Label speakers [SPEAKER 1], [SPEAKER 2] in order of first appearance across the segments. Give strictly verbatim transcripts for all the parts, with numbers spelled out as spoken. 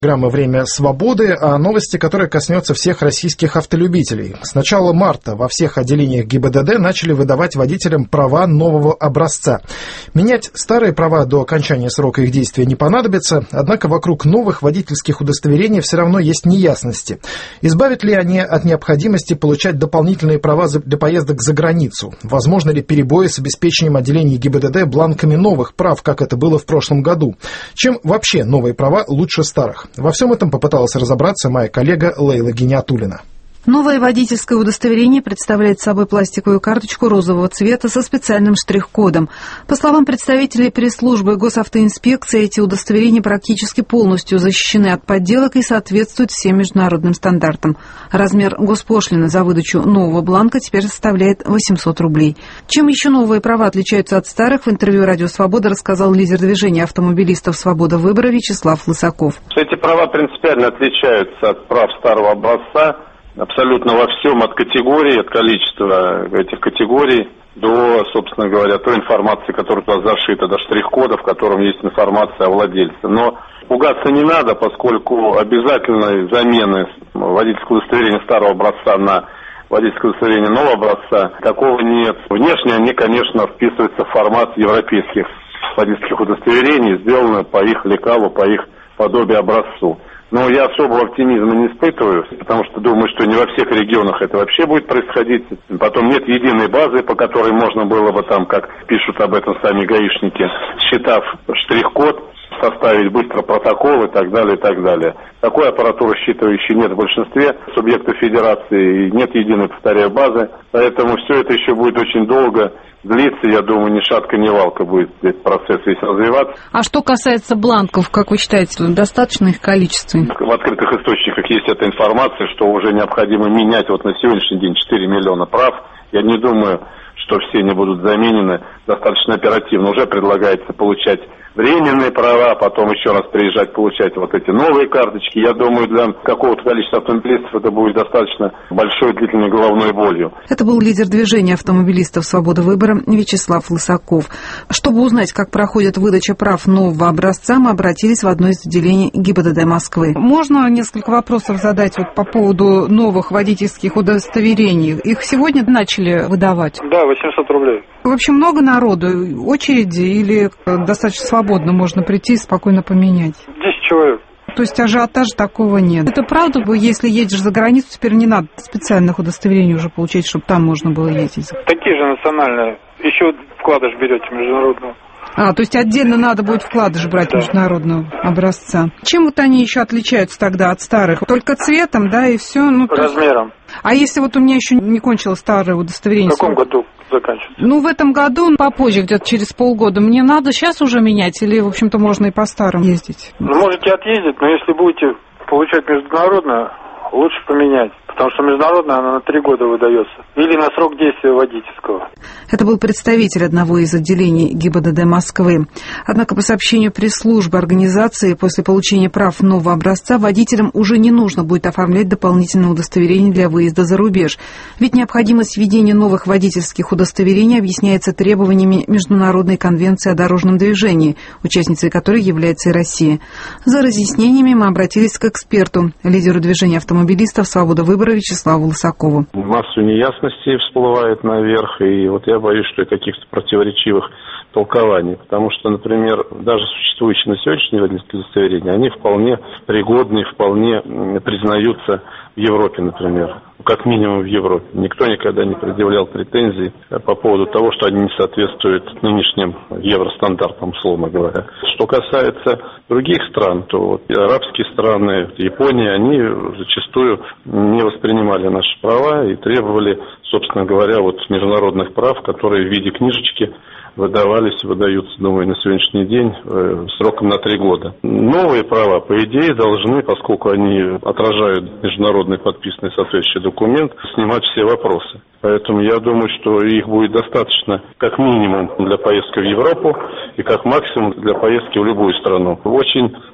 [SPEAKER 1] Программа «Время свободы» о новости, которая коснется всех российских автолюбителей. С начала марта во всех отделениях ГИБДД начали выдавать водителям права нового образца. Менять старые права до окончания срока их действия не понадобится, однако вокруг новых водительских удостоверений все равно есть неясности. Избавят ли они от необходимости получать дополнительные права для поездок за границу? Возможно ли перебои с обеспечением отделений ГИБДД бланками новых прав, как это было в прошлом году? Чем вообще новые права лучше старых? Во всем этом попыталась разобраться моя коллега Лейла Гиниатуллина.
[SPEAKER 2] Новое водительское удостоверение представляет собой пластиковую карточку розового цвета со специальным штрих-кодом. По словам представителей пресс-службы госавтоинспекции, эти удостоверения практически полностью защищены от подделок и соответствуют всем международным стандартам. Размер госпошлины за выдачу нового бланка теперь составляет восемьсот рублей. Чем еще новые права отличаются от старых, в интервью «Радио Свобода» рассказал лидер движения автомобилистов «Свобода выбора» Вячеслав Лысаков.
[SPEAKER 3] Эти права принципиально отличаются от прав старого образца. Абсолютно во всем, от категории, от количества этих категорий до, собственно говоря, той информации, которая туда зашита, до штрих-кода, в котором есть информация о владельце. Но пугаться не надо, поскольку обязательной замены водительского удостоверения старого образца на водительское удостоверение нового образца такого нет. Внешне они, конечно, вписываются в формат европейских водительских удостоверений, сделаны по их лекалу, по их подобию образцу. Но я особого оптимизма не испытываю, потому что думаю, что не во всех регионах это вообще будет происходить. Потом нет единой базы, по которой можно было бы там, как пишут об этом сами гаишники, считав штрих-код, составить быстро протокол и так далее, и так далее. Такой аппаратуры считывающей нет в большинстве субъектов федерации, и нет единой, повторяю, базы. Поэтому все это еще будет очень долго длиться, я думаю, ни шатка, ни валка будет этот процесс весь развиваться.
[SPEAKER 2] А что касается бланков, как вы считаете, достаточно их количества?
[SPEAKER 3] В открытых источниках есть эта информация, что уже необходимо менять вот на сегодняшний день четыре миллиона прав. Я не думаю, что все они будут заменены достаточно оперативно. Уже предлагается получать временные права, потом еще раз приезжать получать вот эти новые карточки. Я думаю, для какого-то количества автомобилистов это будет достаточно большой длительной головной болью.
[SPEAKER 2] Это был лидер движения автомобилистов «Свобода выбора» Вячеслав Лысаков. Чтобы узнать, как проходит выдача прав нового образца, мы обратились в одно из отделений ГИБДД Москвы. Можно несколько вопросов задать вот по поводу новых водительских удостоверений? Их сегодня начали выдавать?
[SPEAKER 4] Да, восемьсот рублей.
[SPEAKER 2] В общем, много народу, очереди или достаточно свободно можно прийти и спокойно поменять?
[SPEAKER 4] десять человек.
[SPEAKER 2] То есть ажиотажа такого нет. Это правда, если едешь за границу, теперь не надо специальных удостоверений уже получать, чтобы там можно было ездить?
[SPEAKER 4] Такие же национальные. Еще вкладыш берете международного.
[SPEAKER 2] А, то есть отдельно надо будет вкладыш брать, да, международного образца. Чем вот они еще отличаются тогда от старых? Только цветом, да, и все? Ну,
[SPEAKER 4] размером.
[SPEAKER 2] Есть... А если вот у меня еще не кончилось старое удостоверение?
[SPEAKER 4] В каком году заканчивается?
[SPEAKER 2] Ну, в этом году, попозже, где-то через полгода. Мне надо сейчас уже менять или, в общем-то, можно и по-старому ездить?
[SPEAKER 4] Ну, можете отъездить, но если будете получать международное, лучше поменять. Потому что международная, она на три года выдается. Или на срок действия водительского.
[SPEAKER 2] Это был представитель одного из отделений ГИБДД Москвы. Однако, по сообщению пресс-службы организации, после получения прав нового образца водителям уже не нужно будет оформлять дополнительное удостоверение для выезда за рубеж. Ведь необходимость введения новых водительских удостоверений объясняется требованиями Международной конвенции о дорожном движении, участницей которой является и Россия. За разъяснениями мы обратились к эксперту, лидеру движения автомобилистов «Свобода выбора» Вячеславу Лысакову.
[SPEAKER 3] Массу неясностей всплывает наверх, и вот я боюсь, что и каких-то противоречивых толкований, потому что, например, даже существующие на сегодняшний день водительские удостоверения, они вполне пригодны, вполне признаются в Европе, например, как минимум в Европе. Никто никогда не предъявлял претензий по поводу того, что они не соответствуют нынешним евростандартам, условно говоря. Что касается других стран, то вот арабские страны, Япония, они зачастую не воспринимали наши права и требовали, собственно говоря, вот международных прав, которые в виде книжечки выдавались, выдаются, думаю, на сегодняшний день э, сроком на три года. Новые права, по идее, должны, поскольку они отражают международный подписанный соответствующий документ, снимать все вопросы. Поэтому я думаю, что их будет достаточно как минимум для поездки в Европу и как максимум для поездки в любую страну. Очень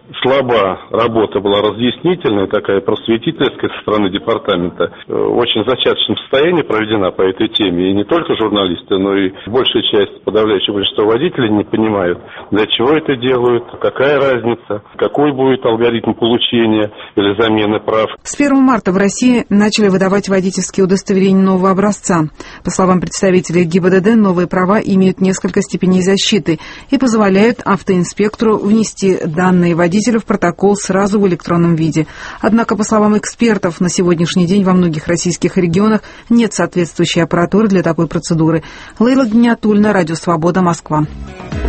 [SPEAKER 3] слаба работа была разъяснительная, такая просветительская со стороны департамента. Очень в зачаточном состоянии проведена по этой теме. И не только журналисты, но и большая часть, подавляющее большинство водителей не понимают, для чего это делают, какая разница, какой будет алгоритм получения или замены прав.
[SPEAKER 2] С первого марта в России начали выдавать водительские удостоверения нового образца. По словам представителей ГИБДД, новые права имеют несколько степеней защиты и позволяют автоинспектору внести данные водителя в протокол сразу в электронном виде. Однако, по словам экспертов, на сегодняшний день во многих российских регионах нет соответствующей аппаратуры для такой процедуры. Лейла Гниатульна, Радио Свобода, Москва.